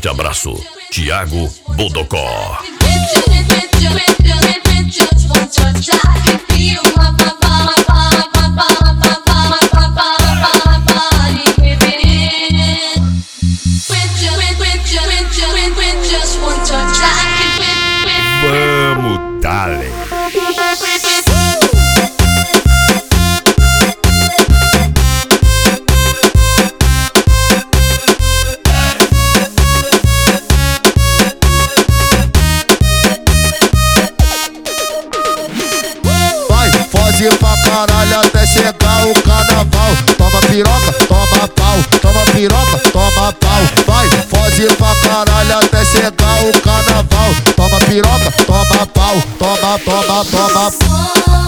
forte abraço, Thiago Bodocó. Vamos, dale. Fode pra caralho até chegar o carnaval. Toma piroca, toma pau. Toma piroca, toma pau. Vai, fode pra caralho até chegar o carnaval. Toma piroca, toma pau. Toma, toma, toma.